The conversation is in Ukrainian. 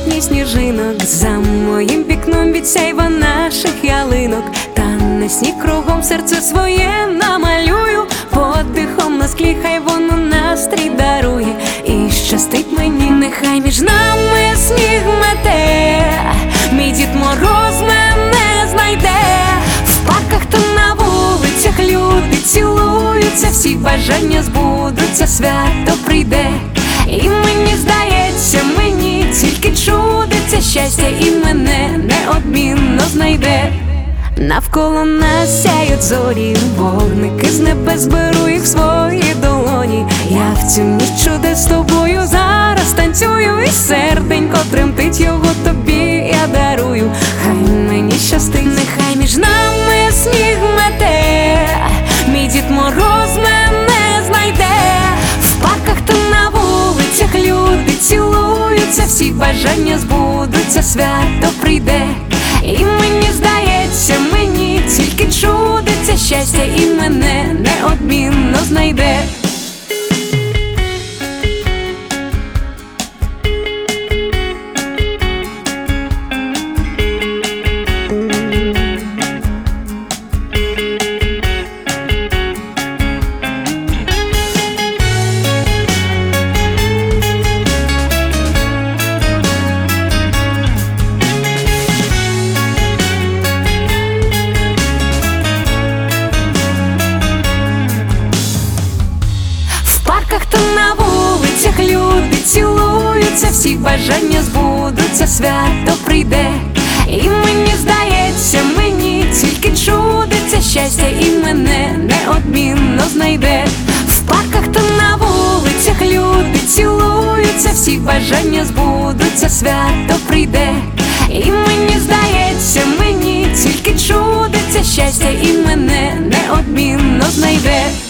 сотні сніжинок, за моїм вікном від сяйва наших ялинок. Тане сніг кругом, серце своє намалюю, подихом на склі, хай воно настрій дарує. І щастить мені, нехай між нами сніг мете, мій Дід Мороз мене знайде. В парках та на вулицях люди цілуються, всі бажання збудуться, свято прийде. І мені здається, мені тільки чудиться щастя, і мене неодмінно знайде. Навколо нас сяють зорі, вогники з небес, беру їх в свої долоні. Я в цю ніч чудес з тобою зараз танцюю, і серденько тремтить, його тобі я дарую. Хай мені щастить, нехай між нами сніг мете, мій Дід Мороз мене знайде. В парках та на вулицях люди цілуються, всі бажання збудуться, свято прийде. І мені здається, мені тільки чудиться щастя, і мене неодмінно знайде. Та на вулицях люди цілуються, всі бажання збудуться, свято прийде. І мені здається, мені тільки чудиться щастя, і мене неодмінно знайде. В парках та на вулицях люди цілуються, всі бажання збудуться, свято прийде. І мені здається, мені тільки чудиться щастя, і мене неодмінно знайде.